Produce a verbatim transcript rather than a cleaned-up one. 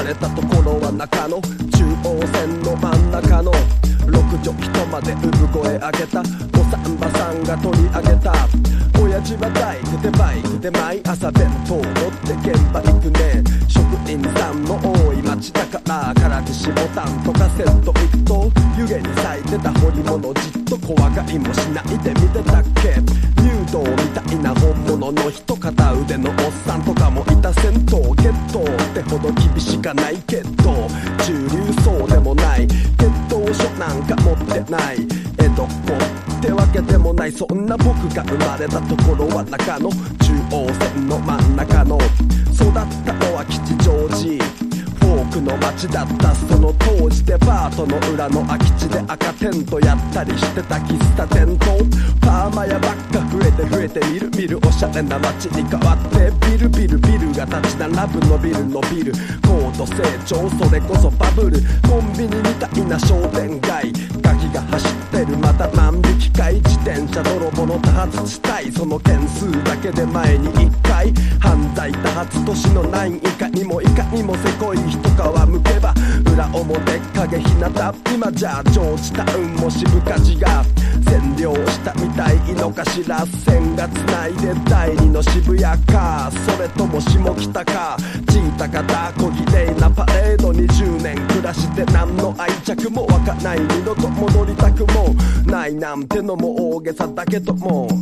れたところは中野、中央線の真ん中の六畳一間で産声上げたおさんばさんが取り上げた。親父はバイクでバイクで毎朝弁当持って現場行くね。職員さんの多い町だから唐獅子ボタンとかセット行くと湯気に咲いてた彫り物じっと小上がりもしないで見てたっけ。入道みたいな本物の人、片腕のおっさんとかもいた。銭湯ゲットってほど厳しかないけど中流層でもない。血統書なんか持ってない江戸っ子ってわけでもない。そんな僕が生まれたところは中野、中央線の真ん中の。育ったのは吉祥寺フォークの街だった。その当時デパートの裏の空き地で赤テントやったりしてた喫茶店とパーマ屋ばっか増えて増えてみるみるおしゃれな街に変わって、ビルビルビルが立ち並ぶのビルのビル、高度成長それこそバブル。コンビニみたいな商店街、ガキが走ってるまた万引き会。自転車泥棒の多発地帯、その件数だけで前にいっかい。犯罪多発都市のナイン、いかにもいかにもせこい一皮むけば裏表影ひなた。今じゃジョージタウンも渋カジが占領したみたいのかしら。線がつないで第二の渋谷か、それとも下北か。チータ型小綺麗なパレードにじゅうねん暮らして何の愛着も湧かない。二度と戻りたくもないなんてのも大げさだけども